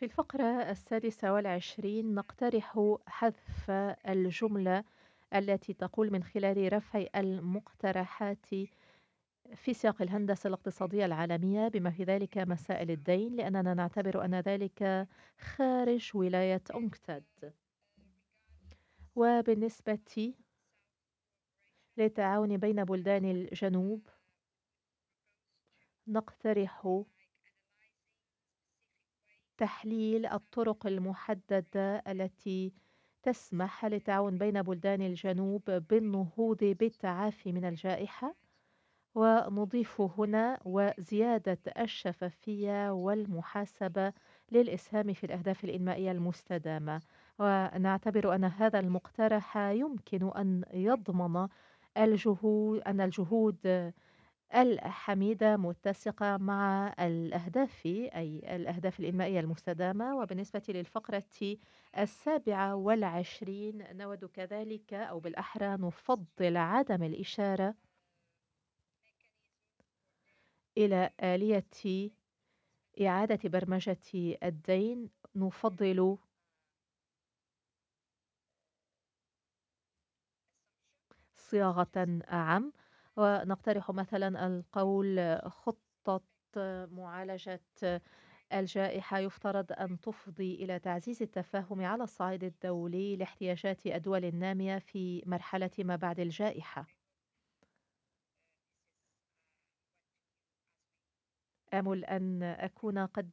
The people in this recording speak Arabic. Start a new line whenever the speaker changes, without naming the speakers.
في الفقرة 26 نقترح حذف الجملة التي تقول من خلال رفع المقترحات في سياق الهندسة الاقتصادية العالمية بما في ذلك مسائل الدين لأننا نعتبر أن ذلك خارج ولاية أونكتاد. وبالنسبة للتعاون بين بلدان الجنوب نقترح تحليل الطرق المحددة التي تسمح للتعاون بين بلدان الجنوب بالنهوض بالتعافي من الجائحة، ونضيف هنا وزيادة الشفافية والمحاسبة للإسهام في الأهداف الإنمائية المستدامة. ونعتبر أن هذا المقترح يمكن أن يضمن الجهود الحميدة متسقة مع الأهداف أي الأهداف الإنمائية المستدامة. وبالنسبة للفقرة 27 نود كذلك أو بالأحرى نفضل عدم الإشارة إلى آلية إعادة برمجة الدين. نفضل صياغة أعم ونقترح مثلا القول خطة معالجة الجائحة يفترض أن تفضي إلى تعزيز التفاهم على الصعيد الدولي لاحتياجات الدول النامية في مرحلة ما بعد الجائحة. آمل أن أكون قد